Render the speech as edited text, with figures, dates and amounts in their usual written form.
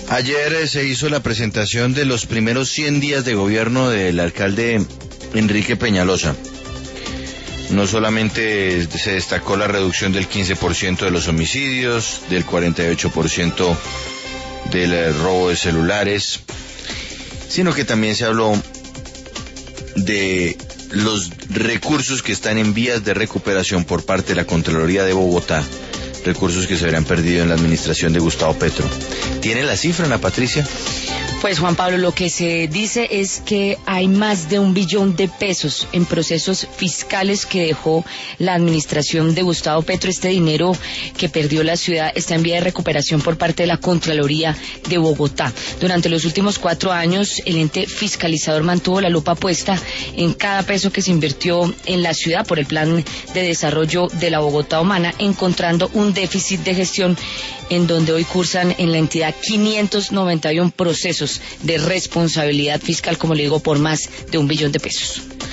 Ayer se hizo la presentación de los primeros 100 días de gobierno del alcalde Enrique Peñalosa. No solamente se destacó la reducción del 15% de los homicidios, del 48% del robo de celulares, sino que también se habló de los recursos que están en vías de recuperación por parte de la Contraloría de Bogotá, recursos que se habrían perdido en la administración de Gustavo Petro. ¿Tiene la cifra, Ana Patricia? Pues Juan Pablo, lo que se dice es que hay más de 1 billón de pesos en procesos fiscales que dejó la administración de Gustavo Petro. Este dinero que perdió la ciudad está en vía de recuperación por parte de la Contraloría de Bogotá. Durante los últimos 4 años, el ente fiscalizador mantuvo la lupa puesta en cada peso que se invirtió en la ciudad por el Plan de Desarrollo de la Bogotá Humana, encontrando un déficit de gestión en donde hoy cursan en la entidad 591 procesos de responsabilidad fiscal, como le digo, por más de 1 billón de pesos.